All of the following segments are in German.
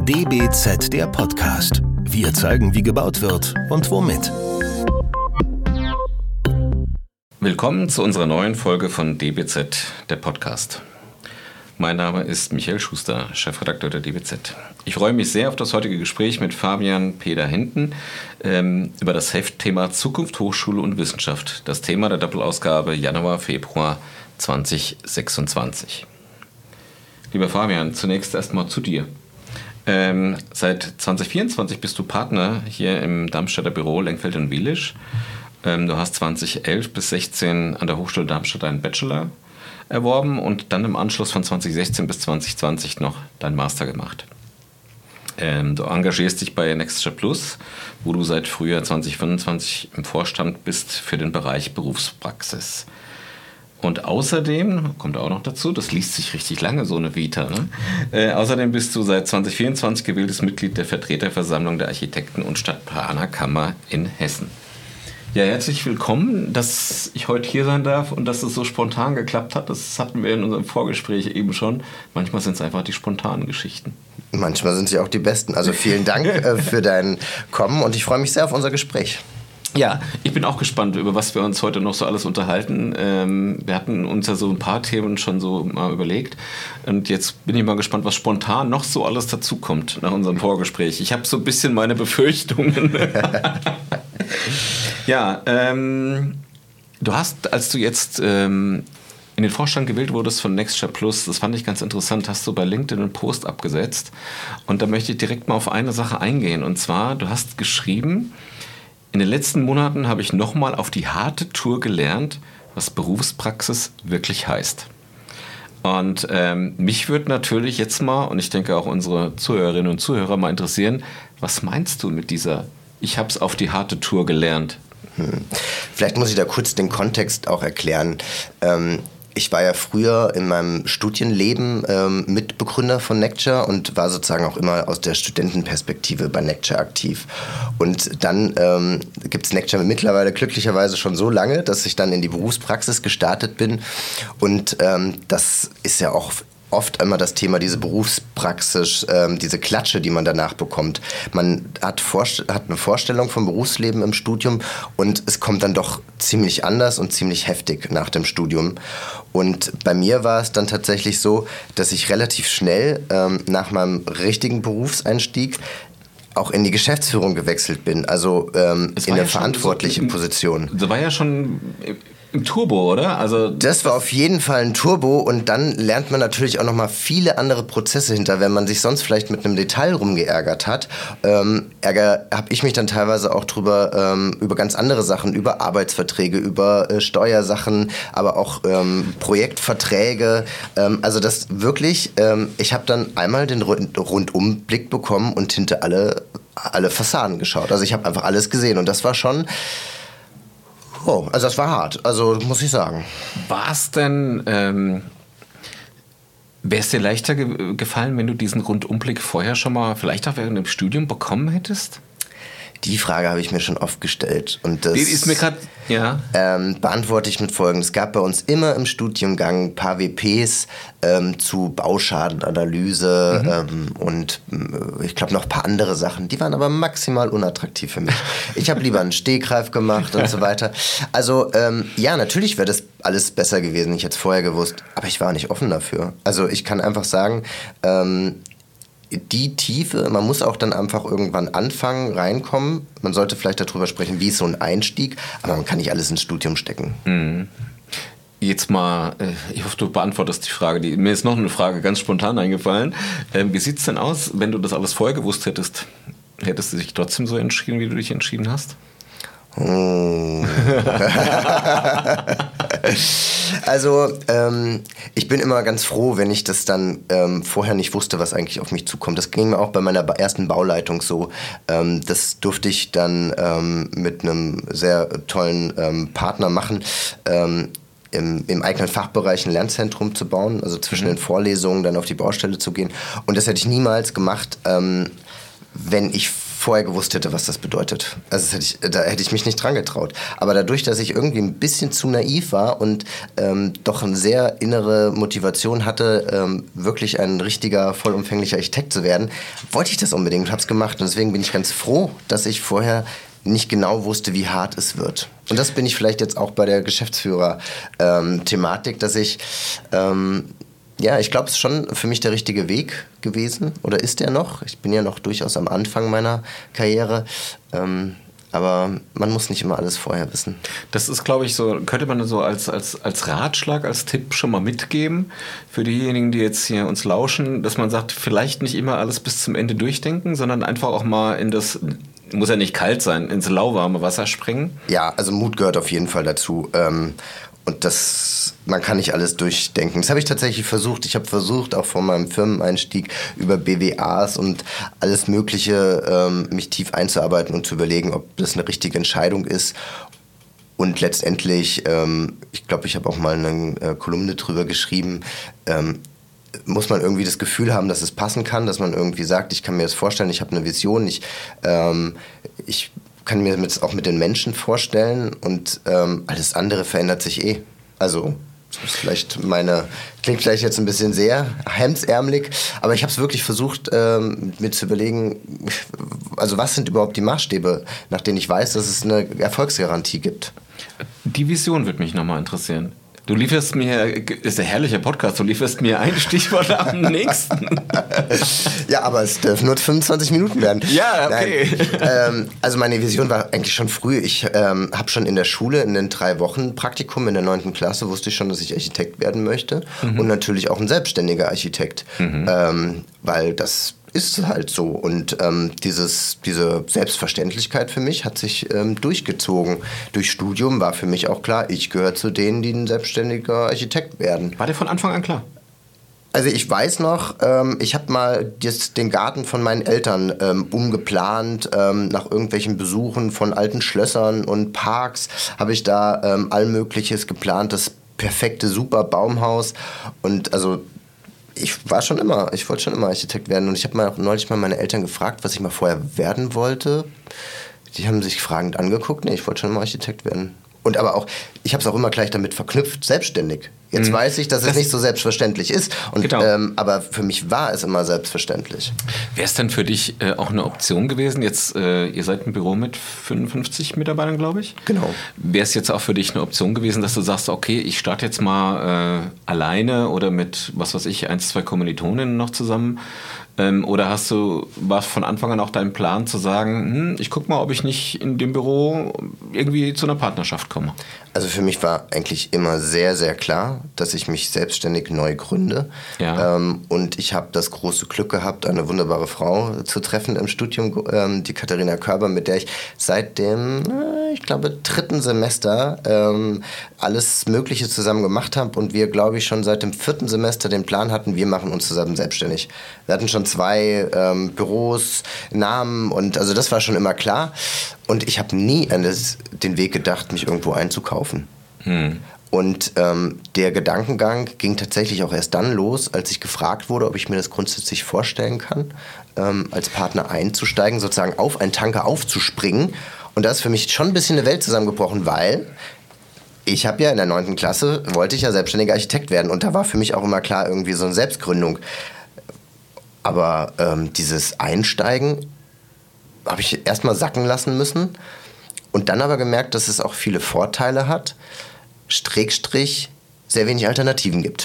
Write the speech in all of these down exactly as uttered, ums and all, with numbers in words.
D B Z, der Podcast. Wir zeigen, wie gebaut wird und womit. Willkommen zu unserer neuen Folge von D B Z, der Podcast. Mein Name ist Michael Schuster, Chefredakteur der D B Z. Ich freue mich sehr auf das heutige Gespräch mit Fabian Peter-Hinten ähm, über das Heftthema Zukunft, Hochschule und Wissenschaft. Das Thema der Doppelausgabe Januar-Februar zwanzig sechsundzwanzig. Lieber Fabian, zunächst erstmal zu dir. Ähm, seit zwanzig vierundzwanzig bist du Partner hier im Darmstädter Büro Lenkfeld und Wielisch. Ähm, du hast zwanzig elf bis sechzehn an der Hochschule Darmstadt einen Bachelor erworben und dann im Anschluss von zwanzig sechzehn bis zwanzig zwanzig noch deinen Master gemacht. Ähm, du engagierst dich bei Nextshare Plus, wo du seit Frühjahr zwanzig fünfundzwanzig im Vorstand bist für den Bereich Berufspraxis. Und außerdem, kommt auch noch dazu, das liest sich richtig lange, so eine Vita, ne? Äh, außerdem bist du seit zwanzig vierundzwanzig gewähltes Mitglied der Vertreterversammlung der Architekten- und Stadtplanerkammer in Hessen. Ja, herzlich willkommen, dass ich heute hier sein darf und dass es so spontan geklappt hat. Das hatten wir in unserem Vorgespräch eben schon. Manchmal sind es einfach die spontanen Geschichten. Manchmal sind sie auch die besten. Also vielen Dank äh, für dein Kommen und ich freue mich sehr auf unser Gespräch. Ja, ich bin auch gespannt, über was wir uns heute noch so alles unterhalten. Ähm, wir hatten uns ja so ein paar Themen schon so mal überlegt. Und jetzt bin ich mal gespannt, was spontan noch so alles dazukommt nach unserem Vorgespräch. Ich habe so ein bisschen meine Befürchtungen. Ja, ähm, du hast, als du jetzt ähm, in den Vorstand gewählt wurdest von Nextshare Plus, das fand ich ganz interessant, hast du bei LinkedIn einen Post abgesetzt. Und da möchte ich direkt mal auf eine Sache eingehen. Und zwar, du hast geschrieben: In den letzten Monaten habe ich nochmal auf die harte Tour gelernt, was Berufspraxis wirklich heißt. Und ähm, mich würde natürlich jetzt mal, und ich denke auch unsere Zuhörerinnen und Zuhörer mal interessieren, was meinst du mit dieser "Ich habe es auf die harte Tour gelernt"? Hm. Vielleicht muss ich da kurz den Kontext auch erklären. Ähm Ich war ja früher in meinem Studienleben ähm, Mitbegründer von Nextshare und war sozusagen auch immer aus der Studentenperspektive bei Nextshare aktiv. Und dann ähm, gibt es Nextshare mittlerweile glücklicherweise schon so lange, dass ich dann in die Berufspraxis gestartet bin. Und ähm, das ist ja auch oft immer das Thema, diese Berufspraxis, ähm, diese Klatsche, die man danach bekommt. Man hat, Vorst- hat eine Vorstellung vom Berufsleben im Studium und es kommt dann doch ziemlich anders und ziemlich heftig nach dem Studium. Und bei mir war es dann tatsächlich so, dass ich relativ schnell ähm, nach meinem richtigen Berufseinstieg auch in die Geschäftsführung gewechselt bin, also ähm, in eine ja verantwortliche so, Position. Das war ja schon im Turbo, oder? Also das war auf jeden Fall ein Turbo und dann lernt man natürlich auch nochmal viele andere Prozesse hinter, wenn man sich sonst vielleicht mit einem Detail rumgeärgert hat. Ähm, Ärger habe ich mich dann teilweise auch drüber, ähm, über ganz andere Sachen, über Arbeitsverträge, über äh, Steuersachen, aber auch ähm, Projektverträge. Ähm, also das wirklich, ähm, ich habe dann einmal den Rundumblick bekommen und hinter alle, alle Fassaden geschaut. Also ich habe einfach alles gesehen und das war schon... Oh, also das war hart, also muss ich sagen. War es denn, ähm, wäre es dir leichter ge- gefallen, wenn du diesen Rundumblick vorher schon mal, vielleicht auch während dem Studium bekommen hättest? Die Frage habe ich mir schon oft gestellt. Und das Die ist mir gerade, ja. Ähm, beantworte ich mit Folgendes. Es gab bei uns immer im Studiengang ein paar W Ps ähm, zu Bauschadenanalyse mhm. ähm, und äh, ich glaube noch ein paar andere Sachen. Die waren aber maximal unattraktiv für mich. Ich habe lieber einen Stehgreif gemacht und so weiter. Also ähm, ja, natürlich wäre das alles besser gewesen. Ich hätte es vorher gewusst. Aber ich war nicht offen dafür. Also ich kann einfach sagen, ähm, die Tiefe, man muss auch dann einfach irgendwann anfangen, reinkommen. Man sollte vielleicht darüber sprechen, wie ist so ein Einstieg, aber man kann nicht alles ins Studium stecken. Mhm. Jetzt mal, ich hoffe, du beantwortest die Frage. Die, mir ist noch eine Frage ganz spontan eingefallen. Wie sieht es denn aus, wenn du das alles vorher gewusst hättest? Hättest du dich trotzdem so entschieden, wie du dich entschieden hast? Oh. Also ähm, ich bin immer ganz froh, wenn ich das dann ähm, vorher nicht wusste, was eigentlich auf mich zukommt. Das ging mir auch bei meiner ersten Bauleitung so. Ähm, das durfte ich dann ähm, mit einem sehr tollen ähm, Partner machen. Ähm, Im, im eigenen Fachbereich ein Lernzentrum zu bauen, also zwischen mhm. den Vorlesungen dann auf die Baustelle zu gehen. Und das hätte ich niemals gemacht, ähm, wenn ich vorher gewusst hätte, was das bedeutet. Also das hätte ich, da hätte ich mich nicht dran getraut. Aber dadurch, dass ich irgendwie ein bisschen zu naiv war und ähm, doch eine sehr innere Motivation hatte, ähm, wirklich ein richtiger, vollumfänglicher Architekt zu werden, wollte ich das unbedingt und habe es gemacht. Und deswegen bin ich ganz froh, dass ich vorher nicht genau wusste, wie hart es wird. Und das bin ich vielleicht jetzt auch bei der Geschäftsführer-Thematik, ähm, dass ich... Ähm, Ja, ich glaube, es ist schon für mich der richtige Weg gewesen. Oder ist er noch? Ich bin ja noch durchaus am Anfang meiner Karriere. Ähm, aber man muss nicht immer alles vorher wissen. Das ist, glaube ich, so, könnte man so als, als, als Ratschlag, als Tipp schon mal mitgeben für diejenigen, die jetzt hier uns lauschen, dass man sagt, vielleicht nicht immer alles bis zum Ende durchdenken, sondern einfach auch mal in das, muss ja nicht kalt sein, ins lauwarme Wasser springen. Ja, also Mut gehört auf jeden Fall dazu. Ähm, Und das, man kann nicht alles durchdenken. Das habe ich tatsächlich versucht. Ich habe versucht, auch vor meinem Firmeneinstieg über B W As und alles Mögliche ähm, mich tief einzuarbeiten und zu überlegen, ob das eine richtige Entscheidung ist. Und letztendlich, ähm, ich glaube, ich habe auch mal eine äh, Kolumne drüber geschrieben, ähm, muss man irgendwie das Gefühl haben, dass es passen kann, dass man irgendwie sagt, ich kann mir das vorstellen, ich habe eine Vision, ich, ähm, ich kann mir das auch mit den Menschen vorstellen und ähm, alles andere verändert sich eh. Also, das ist vielleicht meine, klingt vielleicht jetzt ein bisschen sehr hemdsärmelig, aber ich habe es wirklich versucht, ähm, mir zu überlegen, also was sind überhaupt die Maßstäbe, nach denen ich weiß, dass es eine Erfolgsgarantie gibt. Die Vision würde mich nochmal interessieren. Du lieferst mir, ist ein herrlicher Podcast, du lieferst mir ein Stichwort am nächsten. Ja, aber es dürfen nur fünfundzwanzig Minuten werden. Ja, okay. Ähm, also meine Vision war eigentlich schon früh. Ich ähm, habe schon in der Schule, in den drei Wochen Praktikum in der neunten Klasse, wusste ich schon, dass ich Architekt werden möchte. Mhm. Und natürlich auch ein selbstständiger Architekt. Mhm. Ähm, weil das ist halt so. Und ähm, dieses, diese Selbstverständlichkeit für mich hat sich ähm, durchgezogen. Durch Studium war für mich auch klar, ich gehöre zu denen, die ein selbstständiger Architekt werden. War dir von Anfang an klar? Also ich weiß noch, ähm, ich habe mal das, den Garten von meinen Eltern ähm, umgeplant, ähm, nach irgendwelchen Besuchen von alten Schlössern und Parks habe ich da ähm, all Mögliches geplant, das perfekte, super Baumhaus und also ich war schon immer, ich wollte schon immer Architekt werden und ich habe mal neulich mal meine Eltern gefragt, was ich mal vorher werden wollte. Die haben sich fragend angeguckt, nee, ich wollte schon immer Architekt werden. Und aber auch, ich habe es auch immer gleich damit verknüpft, selbstständig. Jetzt mhm. weiß ich, dass es das nicht so selbstverständlich ist, und, genau. ähm, aber für mich war es immer selbstverständlich. Wäre es denn für dich äh, auch eine Option gewesen, jetzt, äh, ihr seid ein Büro mit fünfundfünfzig Mitarbeitern, glaube ich? Genau. Wäre es jetzt auch für dich eine Option gewesen, dass du sagst, okay, ich starte jetzt mal äh, alleine oder mit, was weiß ich, ein, zwei Kommilitoninnen noch zusammen? Ähm, oder hast du, war von Anfang an auch dein Plan zu sagen, hm, ich guck mal, ob ich nicht in dem Büro irgendwie zu einer Partnerschaft komme? Also für mich war eigentlich immer sehr, sehr klar, dass ich mich selbstständig neu gründe. Ja. Ähm, und ich habe das große Glück gehabt, eine wunderbare Frau zu treffen im Studium, ähm, die Katharina Körber, mit der ich seit dem, äh, ich glaube, dritten Semester ähm, alles Mögliche zusammen gemacht habe. Und wir, glaube ich, schon seit dem vierten Semester den Plan hatten, wir machen uns zusammen selbstständig. Wir hatten schon zwei ähm, Büros, Namen und also das war schon immer klar. Und ich habe nie an das, den Weg gedacht, mich irgendwo einzukaufen. Hm. Und ähm, der Gedankengang ging tatsächlich auch erst dann los, als ich gefragt wurde, ob ich mir das grundsätzlich vorstellen kann, ähm, als Partner einzusteigen, sozusagen auf einen Tanker aufzuspringen. Und da ist für mich schon ein bisschen eine Welt zusammengebrochen, weil ich habe ja in der neunten Klasse, wollte ich ja selbstständiger Architekt werden. Und da war für mich auch immer klar, irgendwie so eine Selbstgründung. Aber ähm, dieses Einsteigen habe ich erstmal sacken lassen müssen und dann aber gemerkt, dass es auch viele Vorteile hat, Strickstrich, sehr wenig Alternativen gibt.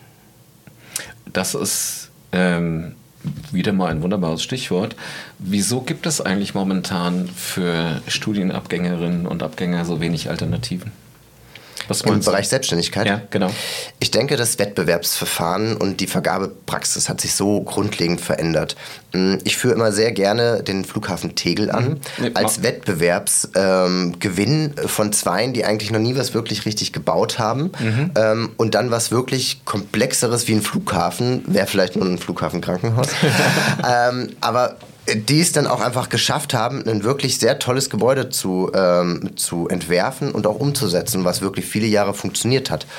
Das ist ähm, wieder mal ein wunderbares Stichwort. Wieso gibt es eigentlich momentan für Studienabgängerinnen und Abgänger so wenig Alternativen? Was Im Bereich Selbstständigkeit? Ja, genau. Ich denke, das Wettbewerbsverfahren und die Vergabepraxis hat sich so grundlegend verändert. Ich führe immer sehr gerne den Flughafen Tegel an, mhm. als Wettbewerbsgewinn ähm, von Zweien, die eigentlich noch nie was wirklich richtig gebaut haben. Mhm. Ähm, und dann was wirklich Komplexeres wie ein Flughafen, wäre vielleicht nur ein Flughafenkrankenhaus. ähm, aber die es dann auch einfach geschafft haben, ein wirklich sehr tolles Gebäude zu, ähm, zu entwerfen und auch umzusetzen, was wirklich viele Jahre funktioniert hat.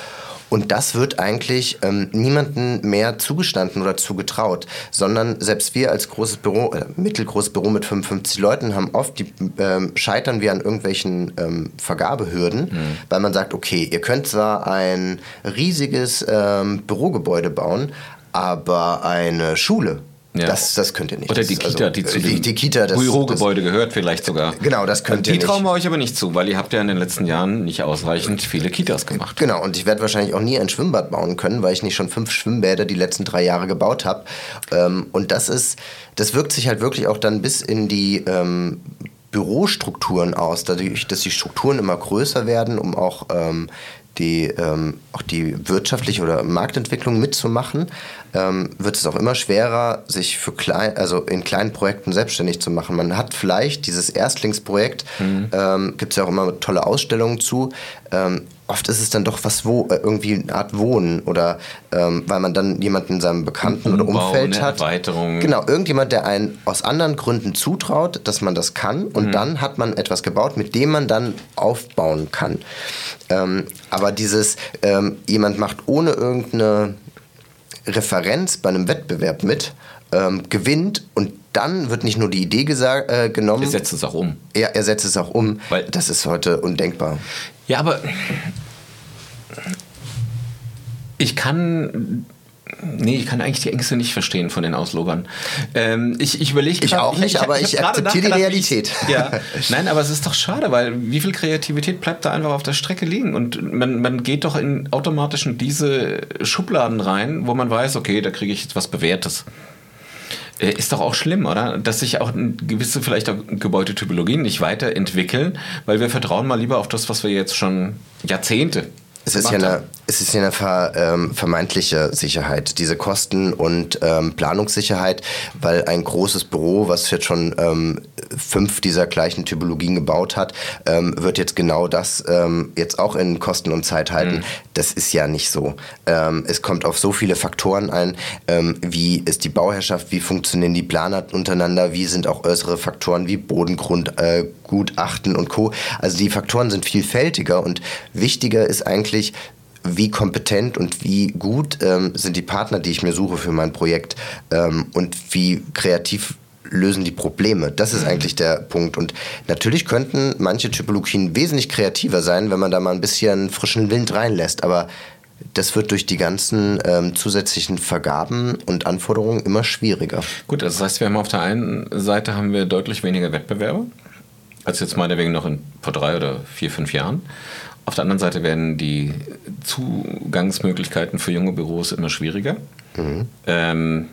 Und das wird eigentlich ähm, niemandem mehr zugestanden oder zugetraut, sondern selbst wir als großes Büro, äh, mittelgroßes Büro mit fünfundfünfzig Leuten haben oft, die ähm, scheitern wir an irgendwelchen ähm, Vergabehürden, mhm. weil man sagt, okay, ihr könnt zwar ein riesiges ähm, Bürogebäude bauen, aber eine Schule, Ja. Das, das könnt ihr nicht. Oder die Kita, also, die zu die, die Kita, das Bürogebäude gehört vielleicht sogar. Genau, das könnt die ihr nicht. Die trauen wir euch aber nicht zu, weil ihr habt ja in den letzten Jahren nicht ausreichend viele Kitas gemacht. Genau, und ich werde wahrscheinlich auch nie ein Schwimmbad bauen können, weil ich nicht schon fünf Schwimmbäder die letzten drei Jahre gebaut habe. Ähm, und das ist, das wirkt sich halt wirklich auch dann bis in die ähm, Bürostrukturen aus, dadurch, dass die Strukturen immer größer werden, um auch ähm, die, ähm, auch die wirtschaftliche oder Marktentwicklung mitzumachen, ähm, wird es auch immer schwerer, sich für klein, also in kleinen Projekten selbstständig zu machen. Man hat vielleicht dieses Erstlingsprojekt, mhm. ähm, gibt es ja auch immer tolle Ausstellungen zu. Ähm, oft ist es dann doch was wo, irgendwie eine Art Wohnen oder ähm, weil man dann jemanden in seinem Bekannten- Umbau, oder Umfeld eine hat. Erweiterung. Genau, irgendjemand, der einen aus anderen Gründen zutraut, dass man das kann und mhm. dann hat man etwas gebaut, mit dem man dann aufbauen kann. Ähm, aber dieses, ähm, jemand macht ohne irgendeine Referenz bei einem Wettbewerb mit, ähm, gewinnt und dann wird nicht nur die Idee gesa- äh, genommen. Er setzt es auch um. Ja, er setzt es auch um. Weil das ist heute undenkbar. Ja, aber ich kann... Nee, ich kann eigentlich die Ängste nicht verstehen von den Auslobern. Ähm, ich ich überlege Ich auch nicht, ich, ich, aber ich, ich akzeptiere die Realität. Ich, ja, nein, aber es ist doch schade, weil wie viel Kreativität bleibt da einfach auf der Strecke liegen? Und man, man geht doch in automatisch in diese Schubladen rein, wo man weiß, okay, da kriege ich jetzt was Bewährtes. Äh, ist doch auch schlimm, oder? Dass sich auch gewisse vielleicht auch Gebäudetypologien nicht weiterentwickeln, weil wir vertrauen mal lieber auf das, was wir jetzt schon Jahrzehnte Es ist, ja eine, es ist ja eine ver, ähm, vermeintliche Sicherheit, diese Kosten- und ähm, Planungssicherheit, weil ein großes Büro, was jetzt schon ähm, fünf dieser gleichen Typologien gebaut hat, ähm, wird jetzt genau das ähm, jetzt auch in Kosten und Zeit halten. Mhm. Das ist ja nicht so. Ähm, es kommt auf so viele Faktoren ein, ähm, wie ist die Bauherrschaft, wie funktionieren die Planer untereinander, wie sind auch äußere Faktoren wie Bodengrund, äh, Gutachten und Co. Also die Faktoren sind vielfältiger und wichtiger ist eigentlich, wie kompetent und wie gut ähm, sind die Partner, die ich mir suche für mein Projekt ähm, und wie kreativ lösen die Probleme. Das ist eigentlich der Punkt. Und natürlich könnten manche Typologien wesentlich kreativer sein, wenn man da mal ein bisschen frischen Wind reinlässt. Aber das wird durch die ganzen ähm, zusätzlichen Vergaben und Anforderungen immer schwieriger. Gut, das heißt, wir haben auf der einen Seite haben wir deutlich weniger Wettbewerber als jetzt meinetwegen noch in, vor drei oder vier, fünf Jahren. Auf der anderen Seite werden die Zugangsmöglichkeiten für junge Büros immer schwieriger. Mhm. Ähm,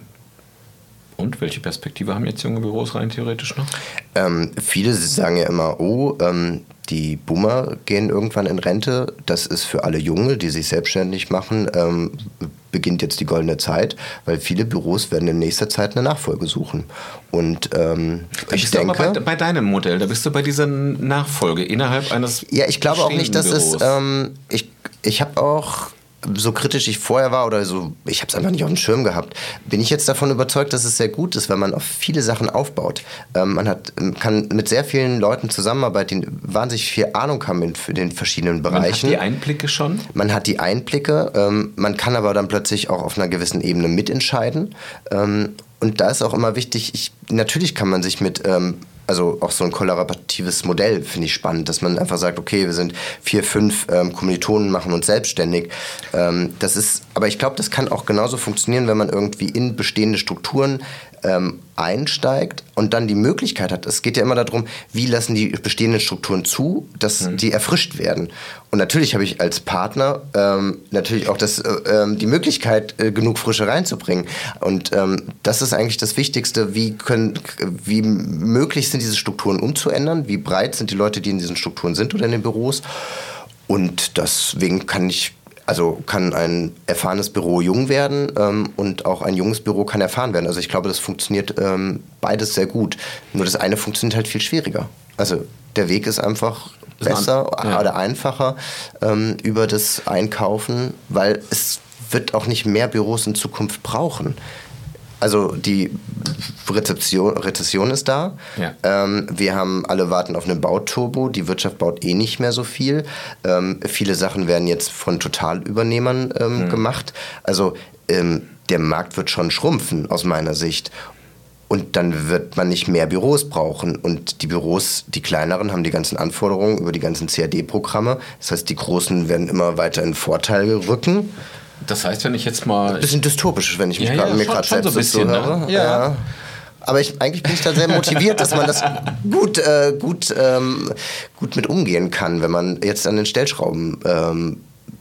und welche Perspektive haben jetzt junge Büros rein theoretisch noch? Ähm, viele sagen ja immer, oh, ähm, die Boomer gehen irgendwann in Rente. Das ist für alle Junge, die sich selbstständig machen, ähm, beginnt jetzt die goldene Zeit, weil viele Büros werden in nächster Zeit eine Nachfolge suchen. Und ähm, da ich bist denke, du aber bei, bei deinem Modell, da bist du bei dieser Nachfolge innerhalb eines ja, ich glaube auch nicht, dass Büros. es, ähm, ich, ich habe auch, so kritisch ich vorher war oder so, ich habe es einfach nicht auf dem Schirm gehabt, bin ich jetzt davon überzeugt, dass es sehr gut ist, weil man auf viele Sachen aufbaut. Ähm, man hat, kann mit sehr vielen Leuten zusammenarbeiten, die wahnsinnig viel Ahnung haben in den verschiedenen Bereichen. Man hat die Einblicke schon? Man hat die Einblicke, ähm, man kann aber dann plötzlich auch auf einer gewissen Ebene mitentscheiden. Ähm, und da ist auch immer wichtig, ich, natürlich kann man sich mit... Ähm, Also auch so ein kollaboratives Modell finde ich spannend, dass man einfach sagt, okay, wir sind vier, fünf ähm, Kommilitonen, machen uns selbstständig. Ähm, das ist, aber ich glaube, das kann auch genauso funktionieren, wenn man irgendwie in bestehende Strukturen ähm, einsteigt und dann die Möglichkeit hat. Es geht ja immer darum, wie lassen die bestehenden Strukturen zu, dass mhm. die erfrischt werden. Und natürlich habe ich als Partner ähm, natürlich auch das, äh, die Möglichkeit, äh, genug Frische reinzubringen. Und ähm, das ist eigentlich das Wichtigste, wie, können, wie möglich sind diese Strukturen umzuändern, wie breit sind die Leute, die in diesen Strukturen sind oder in den Büros. Und deswegen kann ich Also kann ein erfahrenes Büro jung werden ähm, und auch ein junges Büro kann erfahren werden. Also ich glaube, das funktioniert ähm, beides sehr gut. Nur das eine funktioniert halt viel schwieriger. Also der Weg ist einfach besser ja. oder einfacher ähm, über das Einkaufen, weil es wird auch nicht mehr Büros in Zukunft brauchen. Also die Rezeption, Rezession ist da. Ja. Ähm, wir haben alle warten auf eine Bauturbo. Die Wirtschaft baut eh nicht mehr so viel. Ähm, viele Sachen werden jetzt von Totalübernehmern ähm, mhm. gemacht. Also ähm, der Markt wird schon schrumpfen aus meiner Sicht. Und dann wird man nicht mehr Büros brauchen. Und die Büros, die kleineren, haben die ganzen Anforderungen über die ganzen C A D-Programme. Das heißt, die großen werden immer weiter in Vorteil rücken. Das heißt, wenn ich jetzt mal... Ein bisschen dystopisch, wenn ich mich ja, grad, ja, mir gerade gerade selbst so ein bisschen, so höre. ne? Ja. ja. Aber ich, eigentlich bin ich da sehr motiviert, dass man das gut, äh, gut, ähm, gut mit umgehen kann, wenn man jetzt an den Stellschrauben ähm,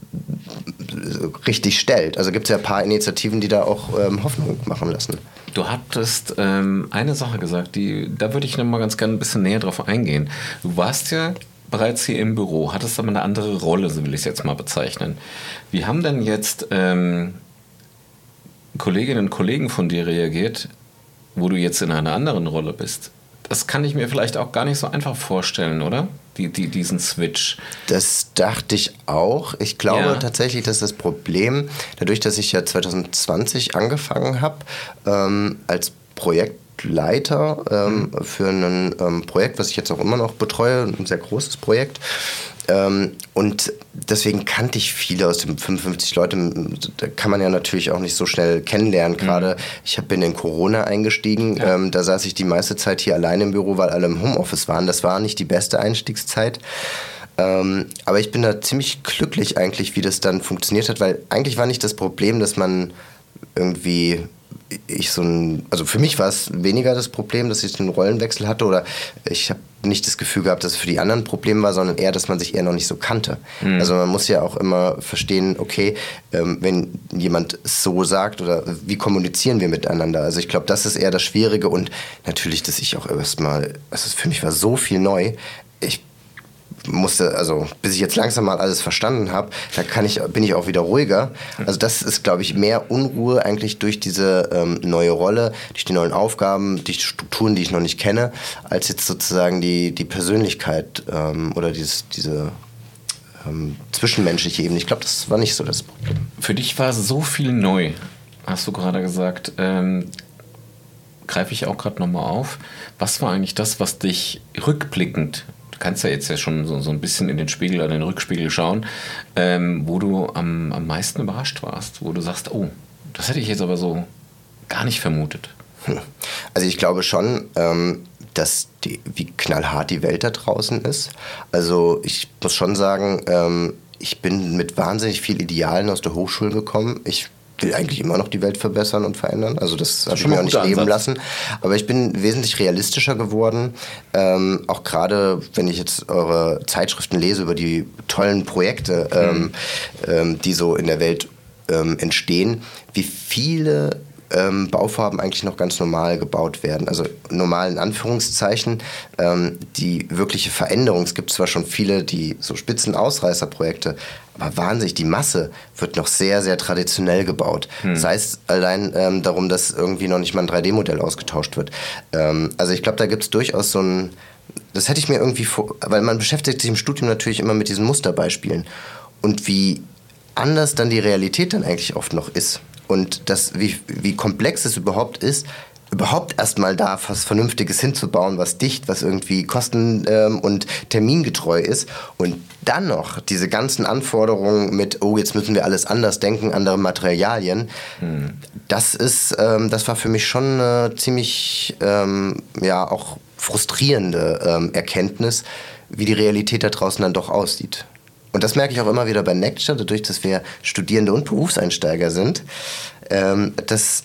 richtig stellt. Also gibt es ja ein paar Initiativen, die da auch ähm, Hoffnung machen lassen. Du hattest ähm, eine Sache gesagt, die, da würde ich noch mal ganz gerne ein bisschen näher drauf eingehen. Du warst ja bereits hier im Büro, hattest aber eine andere Rolle, so will ich es jetzt mal bezeichnen. Wie haben denn jetzt ähm, Kolleginnen und Kollegen von dir reagiert, wo du jetzt in einer anderen Rolle bist? Das kann ich mir vielleicht auch gar nicht so einfach vorstellen, oder? Die, die, diesen Switch. Das dachte ich auch. Ich glaube ja. tatsächlich, dass das Problem, dadurch, dass ich ja zwanzig zwanzig angefangen habe, ähm, als Projektleiter ähm, mhm. für ein ähm, Projekt, was ich jetzt auch immer noch betreue, ein sehr großes Projekt. Ähm, und deswegen kannte ich viele aus den fünfundfünfzig Leuten. Da kann man ja natürlich auch nicht so schnell kennenlernen. Gerade mhm. ich bin in Corona eingestiegen. Ja. Ähm, da saß ich die meiste Zeit hier allein im Büro, weil alle im Homeoffice waren. Das war nicht die beste Einstiegszeit. Ähm, aber ich bin da ziemlich glücklich eigentlich, wie das dann funktioniert hat, weil eigentlich war nicht das Problem, dass man irgendwie... Ich so ein, also für mich war es weniger das Problem, dass ich einen Rollenwechsel hatte oder ich habe nicht das Gefühl gehabt, dass es für die anderen ein Problem war, sondern eher, dass man sich eher noch nicht so kannte. Mhm. Also man muss ja auch immer verstehen, okay, ähm, wenn jemand so sagt oder wie kommunizieren wir miteinander. Also ich glaube, das ist eher das Schwierige und natürlich, dass ich auch erstmal, also für mich war so viel neu. Ich musste, also bis ich jetzt langsam mal alles verstanden habe, da kann ich, bin ich auch wieder ruhiger. Also das ist, glaube ich, mehr Unruhe eigentlich durch diese ähm, neue Rolle, durch die neuen Aufgaben, die Strukturen, die ich noch nicht kenne, als jetzt sozusagen die, die Persönlichkeit ähm, oder dieses, diese ähm, zwischenmenschliche Ebene. Ich glaube, das war nicht so das Problem. Für dich war so viel neu, hast du gerade gesagt. Ähm, greife ich auch gerade nochmal auf. Was war eigentlich das, was dich rückblickend, kannst ja jetzt ja schon so, so ein bisschen in den Spiegel oder den Rückspiegel schauen, ähm, wo du am, am meisten überrascht warst, wo du sagst, oh, das hätte ich jetzt aber so gar nicht vermutet. Also ich glaube schon, ähm, dass die, wie knallhart die Welt da draußen ist. Also ich muss schon sagen, ähm, ich bin mit wahnsinnig viel Idealen aus der Hochschule gekommen. Ich will eigentlich immer noch die Welt verbessern und verändern. Also das, das habe ich mir auch nicht leben lassen. Aber ich bin wesentlich realistischer geworden. Ähm, auch gerade, wenn ich jetzt eure Zeitschriften lese über die tollen Projekte, ähm, mhm. ähm, die so in der Welt ähm, entstehen, wie viele ähm, Bauvorhaben eigentlich noch ganz normal gebaut werden. Also normal in Anführungszeichen. Ähm, die wirkliche Veränderung, es gibt zwar schon viele, die so Spitzenausreißerprojekte, aber wahnsinnig, die Masse wird noch sehr, sehr traditionell gebaut. Hm. Sei es allein ähm, darum, dass irgendwie noch nicht mal ein drei D Modell ausgetauscht wird. Ähm, also ich glaube, da gibt es durchaus so ein, das hätte ich mir irgendwie, vor, weil man beschäftigt sich im Studium natürlich immer mit diesen Musterbeispielen und wie anders dann die Realität dann eigentlich oft noch ist. Und das, wie, wie komplex es überhaupt ist, überhaupt erstmal da was Vernünftiges hinzubauen, was dicht, was irgendwie kosten- ähm, und termingetreu ist. Und dann noch diese ganzen Anforderungen mit, oh, jetzt müssen wir alles anders denken, andere Materialien. Hm. Das ist, ähm, das war für mich schon eine ziemlich, ähm, ja, auch frustrierende ähm, Erkenntnis, wie die Realität da draußen dann doch aussieht. Und das merke ich auch immer wieder bei Nectar, dadurch, dass wir Studierende und Berufseinsteiger sind, ähm, dass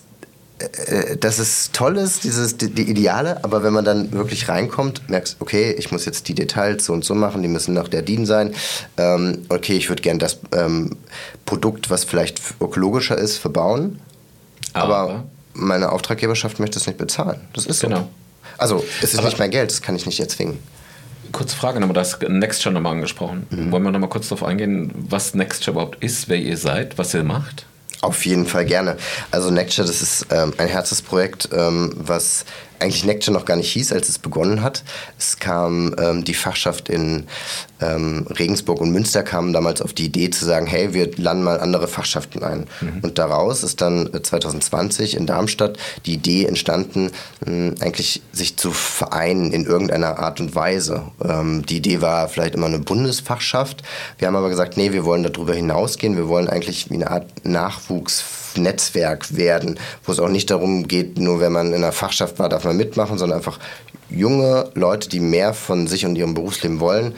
dass es toll ist, dieses, die, die Ideale, aber wenn man dann wirklich reinkommt, merkst, okay, ich muss jetzt die Details so und so machen, die müssen nach der D I N sein. Ähm, okay, ich würde gerne das ähm, Produkt, was vielleicht ökologischer ist, verbauen, aber, aber meine Auftraggeberschaft möchte es nicht bezahlen. Das ist so. Genau. Also, es ist aber nicht mein Geld, das kann ich nicht erzwingen. Kurze Frage, aber du hast Nexture nochmal angesprochen. Mhm. Wollen wir nochmal kurz darauf eingehen, was Nexture überhaupt ist, wer ihr seid, was ihr macht? Auf jeden Fall gerne. Also Nectar, das ist ähm, ein Herzensprojekt, ähm, was eigentlich Nectar noch gar nicht hieß, als es begonnen hat. Es kam ähm, die Fachschaft in ähm, Regensburg und Münster kamen damals auf die Idee zu sagen, hey, wir laden mal andere Fachschaften ein. Mhm. Und daraus ist dann zwanzig zwanzig in Darmstadt die Idee entstanden, mh, eigentlich sich zu vereinen in irgendeiner Art und Weise. Ähm, die Idee war vielleicht immer eine Bundesfachschaft. Wir haben aber gesagt, nee, wir wollen darüber hinausgehen. Wir wollen eigentlich wie eine Art Nachwuchsnetzwerk werden, wo es auch nicht darum geht, nur wenn man in einer Fachschaft war, darf man mitmachen, sondern einfach junge Leute, die mehr von sich und ihrem Berufsleben wollen,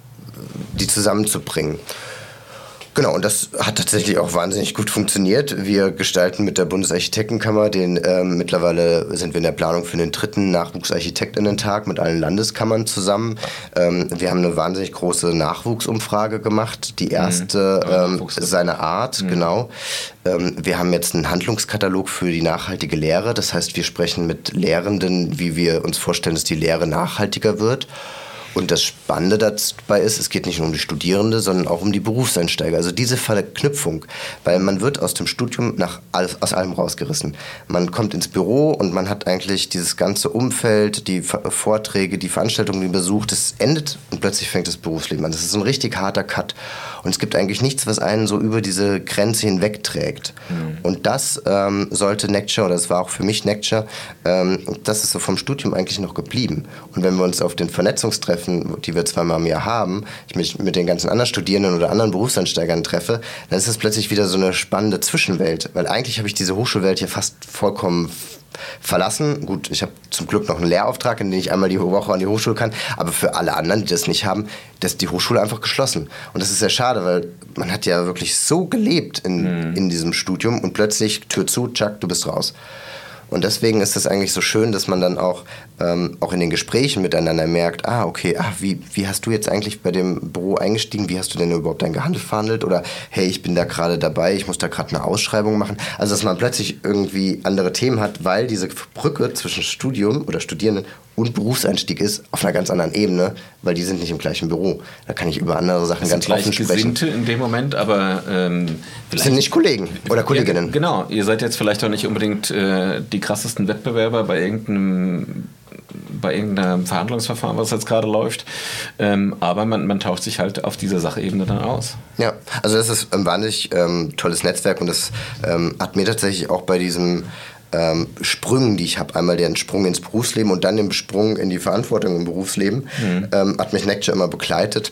die zusammenzubringen. Genau, und das hat tatsächlich auch wahnsinnig gut funktioniert. Wir gestalten mit der Bundesarchitektenkammer den, ähm, mittlerweile sind wir in der Planung für den dritten Nachwuchsarchitektinnen-Tag mit allen Landeskammern zusammen. Ähm, wir haben eine wahnsinnig große Nachwuchsumfrage gemacht, die erste mhm. ähm, seiner Art, mhm. genau. Ähm, wir haben jetzt einen Handlungskatalog für die nachhaltige Lehre. Das heißt, wir sprechen mit Lehrenden, wie wir uns vorstellen, dass die Lehre nachhaltiger wird. Und das Spannende dabei ist, es geht nicht nur um die Studierende, sondern auch um die Berufseinsteiger. Also diese Verknüpfung, weil man wird aus dem Studium nach alles, aus allem rausgerissen. Man kommt ins Büro und man hat eigentlich dieses ganze Umfeld, die Vorträge, die Veranstaltungen, die man besucht, das endet und plötzlich fängt das Berufsleben an. Das ist ein richtig harter Cut. Und es gibt eigentlich nichts, was einen so über diese Grenze hinwegträgt. Mhm. Und das ähm, sollte Nectar, oder das war auch für mich Nectar, ähm, das ist so vom Studium eigentlich noch geblieben. Und wenn wir uns auf den Vernetzungstreffen, die wir zweimal im Jahr haben, ich mich mit den ganzen anderen Studierenden oder anderen Berufseinsteigern treffe, dann ist das plötzlich wieder so eine spannende Zwischenwelt. Weil eigentlich habe ich diese Hochschulwelt hier fast vollkommen verlassen. Gut, ich habe zum Glück noch einen Lehrauftrag, in den ich einmal die Woche an die Hochschule kann, aber für alle anderen, die das nicht haben, ist die Hochschule einfach geschlossen. Und das ist sehr schade, weil man hat ja wirklich so gelebt in, mhm. in diesem Studium und plötzlich Tür zu, tschack, du bist raus. Und deswegen ist es eigentlich so schön, dass man dann auch, ähm, auch in den Gesprächen miteinander merkt, ah, okay, ah, wie, wie hast du jetzt eigentlich bei dem Büro eingestiegen? Wie hast du denn überhaupt dein Gehalt verhandelt? Oder, hey, ich bin da gerade dabei, ich muss da gerade eine Ausschreibung machen. Also, dass man plötzlich irgendwie andere Themen hat, weil diese Brücke zwischen Studium oder Studierenden und Berufseinstieg ist auf einer ganz anderen Ebene, weil die sind nicht im gleichen Büro. Da kann ich über andere Sachen das ganz offen sprechen. Gesinnte in dem Moment, aber ähm, das sind nicht Kollegen oder Kolleginnen. Ja, genau, ihr seid jetzt vielleicht auch nicht unbedingt äh, die krassesten Wettbewerber bei irgendeinem bei irgendeinem Verhandlungsverfahren, was jetzt gerade läuft. Ähm, aber man, man tauscht sich halt auf dieser Sachebene dann aus. Ja, also das ist ein wahnsinnig ähm, tolles Netzwerk und das ähm, hat mir tatsächlich auch bei diesem ähm, Sprüngen, die ich habe, einmal den Sprung ins Berufsleben und dann den Sprung in die Verantwortung im Berufsleben, mhm. ähm, hat mich Nectar immer begleitet.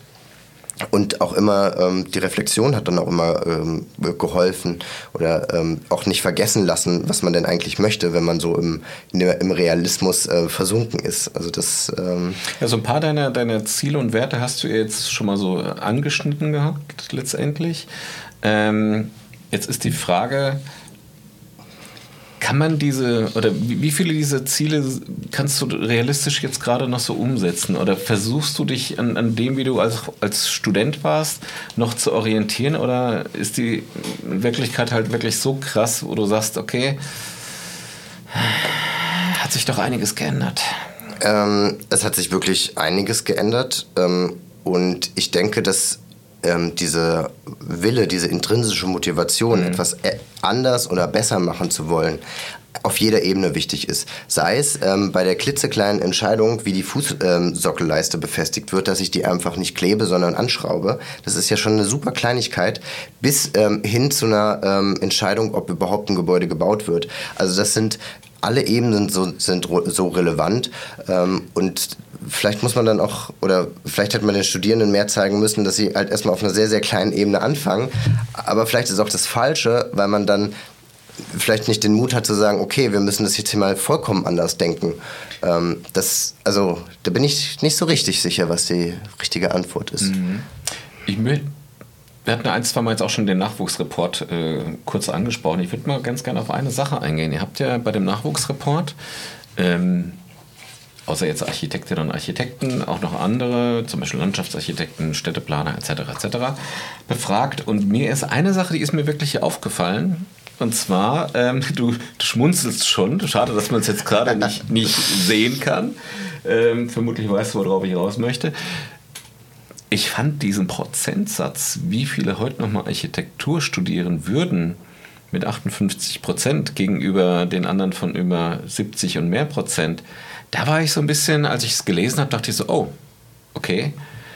Und auch immer, ähm, die Reflexion hat dann auch immer ähm, geholfen oder ähm, auch nicht vergessen lassen, was man denn eigentlich möchte, wenn man so im, in der, im Realismus äh, versunken ist. Also das, ähm ja, so ein paar deiner, deiner Ziele und Werte hast du jetzt schon mal so angeschnitten gehabt, letztendlich. Ähm, jetzt ist die Frage, kann man diese, oder wie viele dieser Ziele kannst du realistisch jetzt gerade noch so umsetzen? Oder versuchst du dich an, an dem, wie du als, als Student warst, noch zu orientieren? Oder ist die Wirklichkeit halt wirklich so krass, wo du sagst, okay, hat sich doch einiges geändert? Ähm, es hat sich wirklich einiges geändert. Ähm, und ich denke, dass ähm, diese Wille, diese intrinsische Motivation, mhm. etwas anders oder besser machen zu wollen, auf jeder Ebene wichtig ist. Sei es ähm, bei der klitzekleinen Entscheidung, wie die Fußsockelleiste ähm, befestigt wird, dass ich die einfach nicht klebe, sondern anschraube. Das ist ja schon eine super Kleinigkeit, bis ähm, hin zu einer ähm, Entscheidung, ob überhaupt ein Gebäude gebaut wird. Also das sind alle Ebenen so, sind so relevant ähm, und vielleicht muss man dann auch, oder vielleicht hätte man den Studierenden mehr zeigen müssen, dass sie halt erstmal auf einer sehr, sehr kleinen Ebene anfangen, aber vielleicht ist auch das Falsche, weil man dann vielleicht nicht den Mut hat zu sagen, okay, wir müssen das jetzt hier mal vollkommen anders denken. Ähm, das, also, da bin ich nicht so richtig sicher, was die richtige Antwort ist. Mhm. Ich will Wir hatten ein, zwei Mal jetzt auch schon den Nachwuchsreport äh, kurz angesprochen. Ich würde mal ganz gerne auf eine Sache eingehen. Ihr habt ja bei dem Nachwuchsreport, ähm, außer jetzt Architektinnen und Architekten, auch noch andere, zum Beispiel Landschaftsarchitekten, Städteplaner et cetera et cetera befragt. Und mir ist eine Sache, die ist mir wirklich aufgefallen. Und zwar, ähm, du, du schmunzelst schon. Schade, dass man es jetzt gerade nicht, nicht sehen kann. Ähm, vermutlich weißt du, worauf ich raus möchte. Ich fand diesen Prozentsatz, wie viele heute nochmal Architektur studieren würden, mit achtundfünfzig Prozent gegenüber den anderen von über siebzig und mehr Prozent. Da war ich so ein bisschen, als ich es gelesen habe, dachte ich so, oh, okay,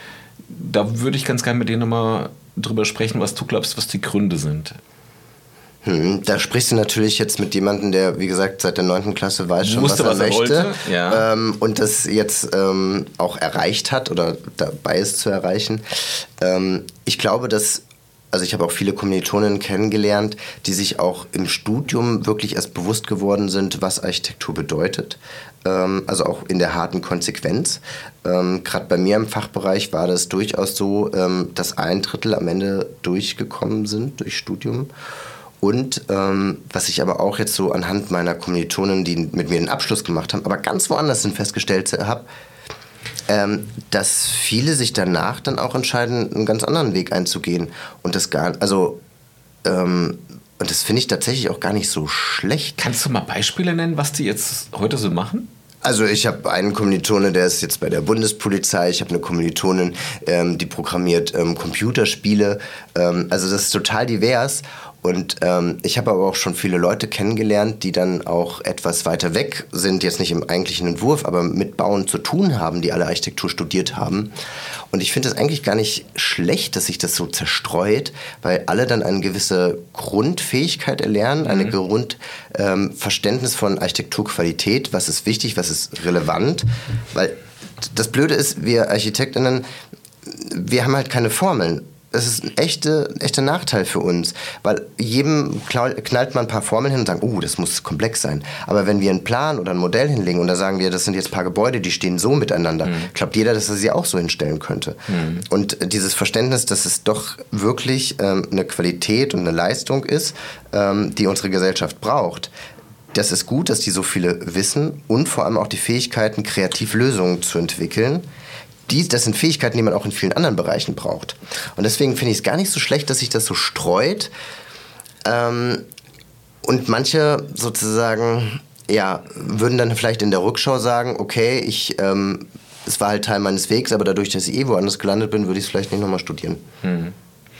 da würde ich ganz gerne mit dir nochmal drüber sprechen, was du glaubst, was die Gründe sind. Hm, da sprichst du natürlich jetzt mit jemandem, der, wie gesagt, seit der neunten Klasse weiß schon, Wusste, was er was er möchte. wollte, ja. ähm, und das jetzt ähm, auch erreicht hat oder dabei ist zu erreichen. Ähm, ich glaube, dass, also ich habe auch viele Kommilitoninnen kennengelernt, die sich auch im Studium wirklich erst bewusst geworden sind, was Architektur bedeutet. Ähm, also auch in der harten Konsequenz. Ähm, Gerade bei mir im Fachbereich war das durchaus so, ähm, dass ein Drittel am Ende durchgekommen sind durch Studium. Und ähm, was ich aber auch jetzt so anhand meiner Kommilitonen, die mit mir den Abschluss gemacht haben, aber ganz woanders sind, festgestellt habe, ähm, dass viele sich danach dann auch entscheiden, einen ganz anderen Weg einzugehen. Und das gar, also, ähm, und das finde ich tatsächlich auch gar nicht so schlecht. Kannst du mal Beispiele nennen, was die jetzt heute so machen? Also ich habe einen Kommilitone, der ist jetzt bei der Bundespolizei. Ich habe eine Kommilitonin, ähm, die programmiert ähm, Computerspiele. Ähm, also das ist total divers. Und ähm, ich habe aber auch schon viele Leute kennengelernt, die dann auch etwas weiter weg sind, jetzt nicht im eigentlichen Entwurf, aber mit Bauen zu tun haben, die alle Architektur studiert haben. Und ich finde es eigentlich gar nicht schlecht, dass sich das so zerstreut, weil alle dann eine gewisse Grundfähigkeit erlernen, mhm. eine Grundverständnis ähm, von Architekturqualität, was ist wichtig, was ist relevant. Weil das Blöde ist, wir ArchitektInnen, wir haben halt keine Formeln. Das ist ein echter, echter Nachteil für uns, weil jedem knallt man ein paar Formeln hin und sagt, oh, das muss komplex sein. Aber wenn wir einen Plan oder ein Modell hinlegen und da sagen wir, das sind jetzt ein paar Gebäude, die stehen so miteinander, mhm. glaubt jeder, dass er sie auch so hinstellen könnte. Mhm. Und dieses Verständnis, dass es doch wirklich ähm, eine Qualität und eine Leistung ist, ähm, die unsere Gesellschaft braucht, das ist gut, dass die so viele wissen und vor allem auch die Fähigkeiten, kreativ Lösungen zu entwickeln. Die, das sind Fähigkeiten, die man auch in vielen anderen Bereichen braucht. Und deswegen finde ich es gar nicht so schlecht, dass sich das so streut. Ähm, und manche sozusagen, ja, würden dann vielleicht in der Rückschau sagen, okay, ich, ähm, es war halt Teil meines Wegs, aber dadurch, dass ich eh woanders gelandet bin, würde ich es vielleicht nicht nochmal studieren. Hm.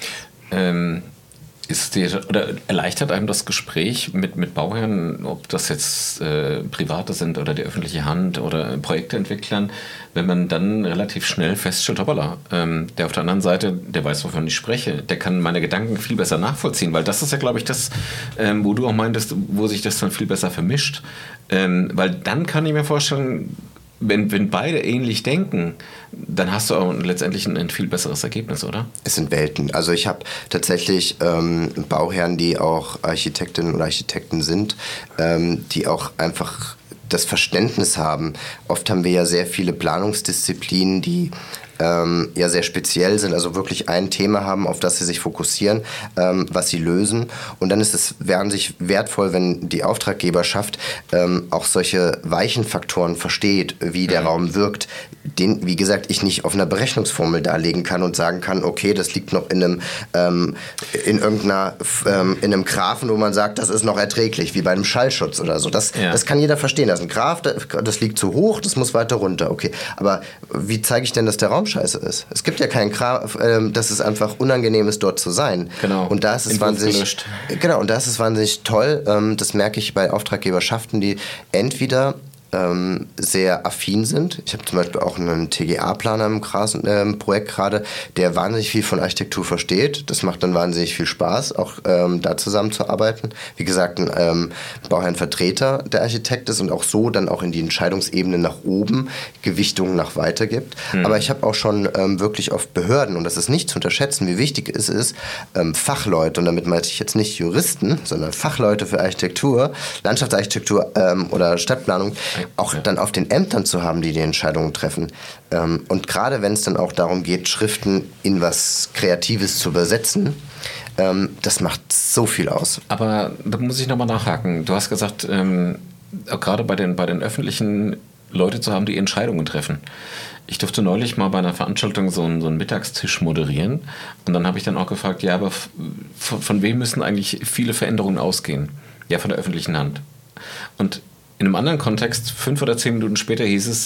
Ähm, ist dir, oder erleichtert einem das Gespräch mit, mit Bauherren, ob das jetzt äh, Private sind oder die öffentliche Hand oder Projekteentwicklern, wenn man dann relativ schnell feststellt, hoppala, ähm, der auf der anderen Seite, der weiß, wovon ich spreche, der kann meine Gedanken viel besser nachvollziehen, weil das ist ja, glaube ich, das, ähm, wo du auch meintest, wo sich das dann viel besser vermischt, ähm, weil dann kann ich mir vorstellen, Wenn, wenn beide ähnlich denken, dann hast du auch letztendlich ein, ein viel besseres Ergebnis, oder? Es sind Welten. Also ich habe tatsächlich ähm, Bauherren, die auch Architektinnen oder Architekten sind, ähm, die auch einfach das Verständnis haben. Oft haben wir ja sehr viele Planungsdisziplinen, die ähm, ja sehr speziell sind, also wirklich ein Thema haben, auf das sie sich fokussieren, ähm, was sie lösen. Und dann ist es wahnsinnig wertvoll, wenn die Auftraggeberschaft ähm, auch solche weichen Faktoren versteht, wie der mhm. Raum wirkt, den, wie gesagt, ich nicht auf einer Berechnungsformel darlegen kann und sagen kann, okay, das liegt noch in einem, ähm, in irgendeiner, ähm, in einem Graphen, wo man sagt, das ist noch erträglich, wie bei einem Schallschutz oder so. Das, ja. das kann jeder verstehen. Das ist ein Graph, das liegt zu hoch, das muss weiter runter. Okay, aber wie zeige ich denn, dass der Raum scheiße ist? Es gibt ja keinen Graph, äh, das ist einfach unangenehm ist, dort zu sein. Genau. Und da ist es wahnsinnig, genau, und da ist es wahnsinnig toll. Ähm, das merke ich bei Auftraggeberschaften, die entweder Ähm, sehr affin sind. Ich habe zum Beispiel auch einen T G A-Planer im ähm, Projekt gerade, der wahnsinnig viel von Architektur versteht. Das macht dann wahnsinnig viel Spaß, auch ähm, da zusammenzuarbeiten. Wie gesagt, ein ähm, Bauherrnvertreter der Architekt ist und auch so dann auch in die Entscheidungsebene nach oben Gewichtungen nach weiter gibt. Mhm. Aber ich habe auch schon ähm, wirklich oft Behörden, und das ist nicht zu unterschätzen, wie wichtig es ist, ähm, Fachleute, und damit meine ich jetzt nicht Juristen, sondern Fachleute für Architektur, Landschaftsarchitektur ähm, oder Stadtplanung, auch dann auf den Ämtern zu haben, die die Entscheidungen treffen. Ähm, und gerade wenn es dann auch darum geht, Schriften in was Kreatives zu übersetzen, ähm, das macht so viel aus. Aber da muss ich nochmal nachhaken. Du hast gesagt, ähm, gerade bei den, bei den öffentlichen Leute zu haben, die Entscheidungen treffen. Ich durfte neulich mal bei einer Veranstaltung so einen, so einen Mittagstisch moderieren, und dann habe ich dann auch gefragt, ja, aber von, von wem müssen eigentlich viele Veränderungen ausgehen? Ja, von der öffentlichen Hand. Und in einem anderen Kontext, fünf oder zehn Minuten später hieß es,